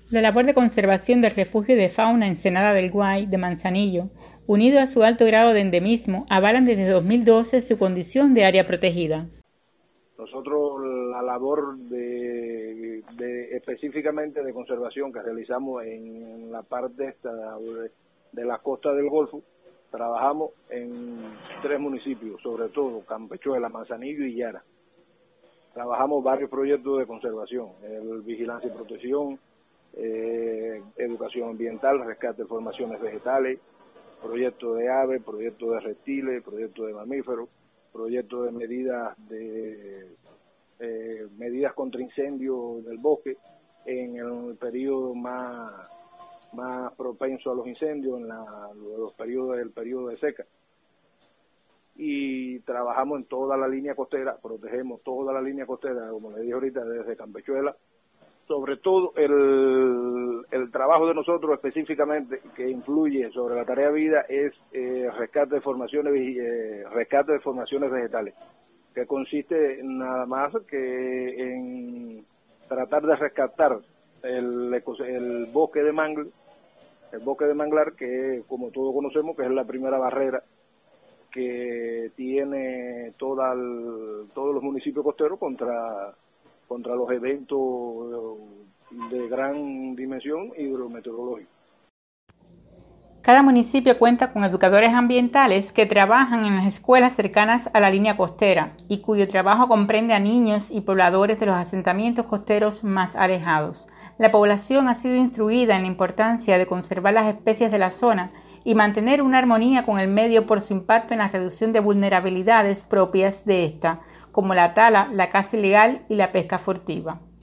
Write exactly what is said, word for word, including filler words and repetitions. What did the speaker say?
La labor de conservación del refugio de fauna Ensenada del Guay de Manzanillo, unido a su alto grado de endemismo, avalan desde dos mil doce su condición de área protegida. Nosotros la labor de, de específicamente de conservación que realizamos en la parte esta de, de la costa del Golfo, trabajamos en tres municipios, sobre todo Campechuela, Manzanillo y Yara. Trabajamos varios proyectos de conservación, el vigilancia y protección, eh, educación ambiental, rescate de formaciones vegetales, proyectos de aves, proyectos de reptiles, proyectos de mamíferos, proyectos de medidas de eh, medidas contra incendios del bosque en el periodo más más propenso a los incendios, en la, los periodos del periodo de seca. Y trabajamos en toda la línea costera, protegemos toda la línea costera, como le dije ahorita, desde Campechuela. Sobre todo el, el trabajo de nosotros específicamente que influye sobre la tarea de vida es eh, rescate de formaciones eh, rescate de formaciones vegetales, que consiste nada más que en tratar de rescatar el, el bosque de mangle, el bosque de manglar, que como todos conocemos que es la primera barrera que tiene toda el, todos los municipios costeros contra contra los eventos de gran dimensión hidrometeorológica. Cada municipio cuenta con educadores ambientales que trabajan en las escuelas cercanas a la línea costera y cuyo trabajo comprende a niños y pobladores de los asentamientos costeros más alejados. La población ha sido instruida en la importancia de conservar las especies de la zona y mantener una armonía con el medio por su impacto en la reducción de vulnerabilidades propias de esta, como la tala, la caza ilegal y la pesca furtiva.